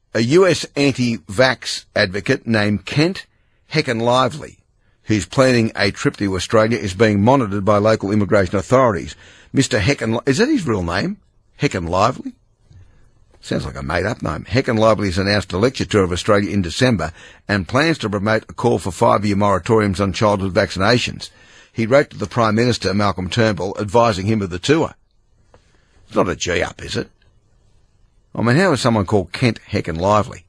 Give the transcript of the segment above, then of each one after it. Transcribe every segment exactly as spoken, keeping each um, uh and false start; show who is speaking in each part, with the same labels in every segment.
Speaker 1: A U S anti-vax advocate named Kent Heckenlively, who's planning a trip to Australia, is being monitored by local immigration authorities. Mister Hecken, is that his real name? Heckenlively? Sounds like a made-up name. Heckenlively has announced a lecture tour of Australia in December and plans to promote a call for five-year moratoriums on childhood vaccinations. He wrote to the Prime Minister, Malcolm Turnbull, advising him of the tour. It's not a G-up, is it? I mean, how is someone called Kent Heckenlively?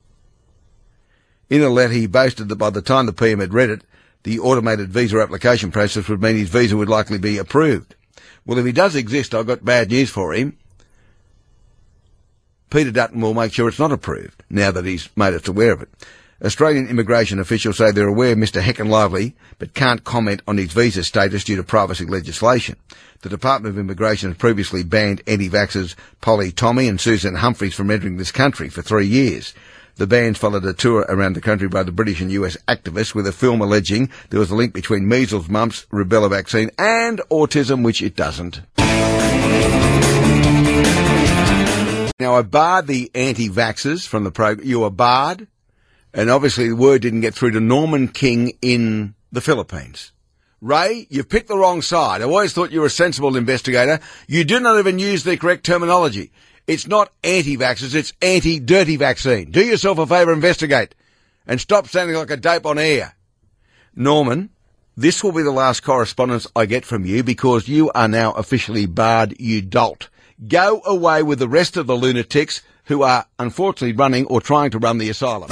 Speaker 1: In a letter, he boasted that by the time the P M had read it, the automated visa application process would mean his visa would likely be approved. Well, if he does exist, I've got bad news for him. Peter Dutton will make sure it's not approved, now that he's made us aware of it. Australian immigration officials say they're aware of Mister Heckenlively, but can't comment on his visa status due to privacy legislation. The Department of Immigration has previously banned anti-vaxxers Polly Tommy and Susan Humphries from entering this country for three years. The bans followed a tour around the country by the British and U S activists with a film alleging there was a link between measles, mumps, rubella vaccine and autism, which it doesn't. Now, I barred the anti-vaxxers from the program. You were barred, and obviously the word didn't get through to Norman King in the Philippines. Ray, you've picked the wrong side. I always thought you were a sensible investigator. You do not even use the correct terminology. It's not anti-vaxxers, it's anti-dirty vaccine. Do yourself a favour, investigate, and stop sounding like a dope on air. Norman, this will be the last correspondence I get from you because you are now officially barred, you dolt. Go away with the rest of the lunatics who are unfortunately running or trying to run the asylum.